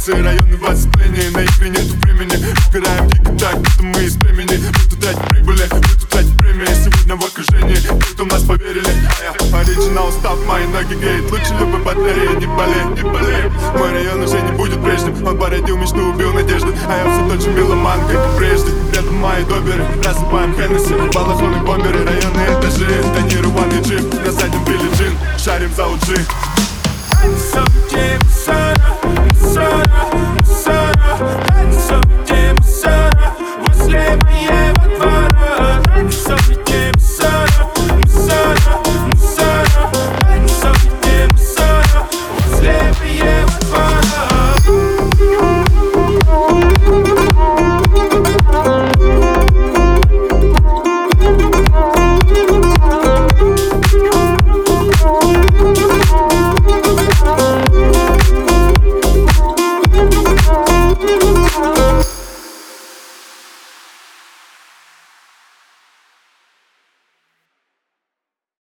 улицы, районы в оцеплении. На игры нету времени, убираем дико так, будто мы из племени. Мы тут ради прибыли, мы тут ради премии. Сегодня в окружении, кто в нас поверили. Оригинал став, мои ноги греет. Лучше любой батареи, не болей, не болей. Мой район уже не будет прежним. Он породил мечту, убил надежду. А я все тот же меломан, как и прежде. Рядом мои доберы, рассыпаем Хеннесси. Балахоны, бомберы, районные этажи. Тонированный джип, на заднем Билли Джин. Шарим за лучи.